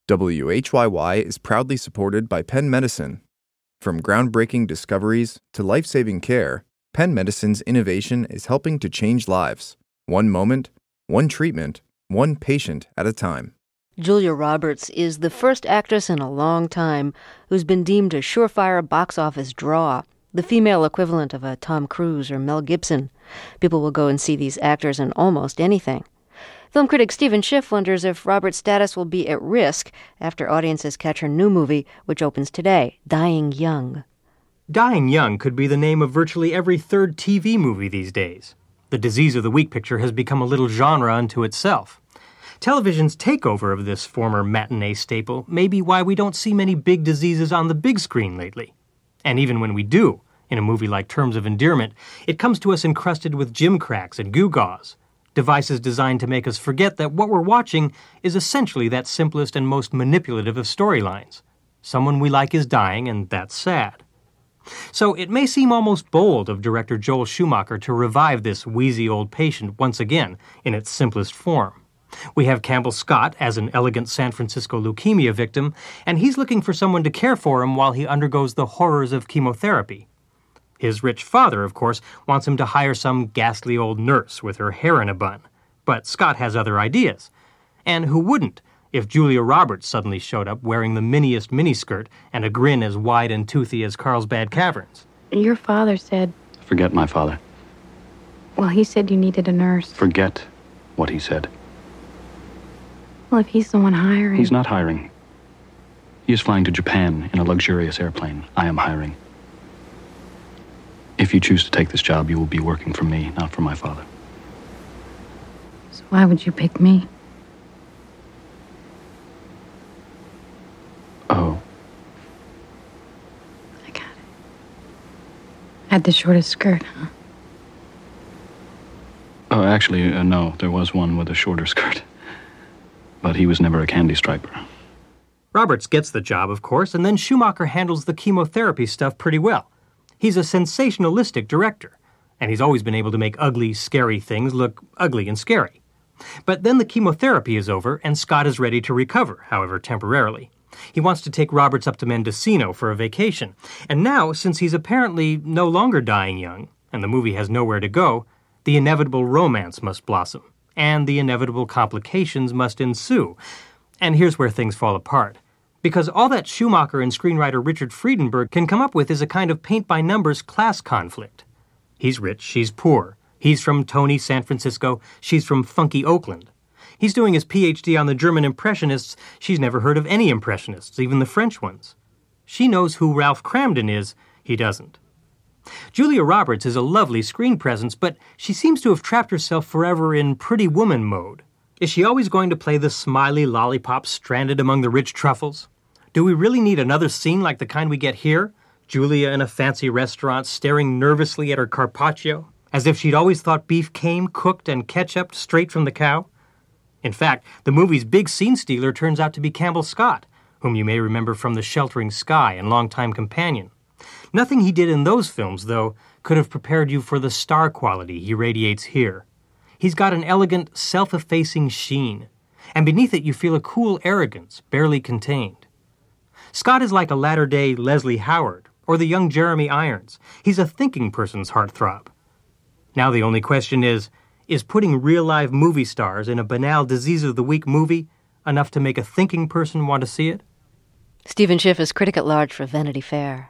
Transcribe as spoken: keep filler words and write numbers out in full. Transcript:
W H Y Y is proudly supported by Penn Medicine. From groundbreaking discoveries to life-saving care, Penn Medicine's innovation is helping to change lives, one moment, one treatment, one patient at a time. Julia Roberts is the first actress in a long time who's been deemed a surefire box office draw, the female equivalent of a Tom Cruise or Mel Gibson. People will go and see these actors in almost anything. Film critic Stephen Schiff wonders if Roberts' status will be at risk after audiences catch her new movie, which opens today, Dying Young. Dying Young could be the name of virtually every third T V movie these days. The Disease of the Week picture has become a little genre unto itself. Television's takeover of this former matinee staple may be why we don't see many big diseases on the big screen lately. And even when we do, in a movie like Terms of Endearment, it comes to us encrusted with gimcracks and gewgaws, devices designed to make us forget that what we're watching is essentially that simplest and most manipulative of storylines. Someone we like is dying, and that's sad. So it may seem almost bold of director Joel Schumacher to revive this wheezy old patient once again in its simplest form. We have Campbell Scott as an elegant San Francisco leukemia victim, and he's looking for someone to care for him while he undergoes the horrors of chemotherapy. His rich father, of course, wants him to hire some ghastly old nurse with her hair in a bun. But Scott has other ideas. And who wouldn't if Julia Roberts suddenly showed up wearing the miniest miniskirt and a grin as wide and toothy as Carlsbad Caverns? Your father said... Forget my father. Well, he said you needed a nurse. Forget what he said. Well, if he's the one hiring... He's not hiring. He is flying to Japan in a luxurious airplane. I am hiring. If you choose to take this job, you will be working for me, not for my father. So why would you pick me? Oh. I got it. Had the shortest skirt, huh? Oh, actually, uh, no. There was one with a shorter skirt. But he was never a candy striper. Roberts gets the job, of course, and then Schumacher handles the chemotherapy stuff pretty well. He's a sensationalistic director, and he's always been able to make ugly, scary things look ugly and scary. But then the chemotherapy is over, and Scott is ready to recover, however temporarily. He wants to take Roberts up to Mendocino for a vacation, and now, since he's apparently no longer dying young, and the movie has nowhere to go, the inevitable romance must blossom, and the inevitable complications must ensue. And here's where things fall apart. Because all that Schumacher and screenwriter Richard Friedenberg can come up with is a kind of paint-by-numbers class conflict. He's rich, she's poor. He's from Tony, San Francisco, she's from funky Oakland. He's doing his P H D on the German Impressionists. She's never heard of any Impressionists, even the French ones. She knows who Ralph Cramden is, he doesn't. Julia Roberts is a lovely screen presence, but she seems to have trapped herself forever in Pretty Woman mode. Is she always going to play the smiley lollipop stranded among the rich truffles? Do we really need another scene like the kind we get here? Julia in a fancy restaurant staring nervously at her carpaccio, as if she'd always thought beef came cooked and ketchuped straight from the cow? In fact, the movie's big scene stealer turns out to be Campbell Scott, whom you may remember from The Sheltering Sky and Longtime Companion. Nothing he did in those films, though, could have prepared you for the star quality he radiates here. He's got an elegant, self-effacing sheen, and beneath it you feel a cool arrogance, barely contained. Scott is like a latter-day Leslie Howard, or the young Jeremy Irons. He's a thinking person's heartthrob. Now the only question is, is putting real-live movie stars in a banal Disease of the Week movie enough to make a thinking person want to see it? Stephen Schiff is critic at large for Vanity Fair.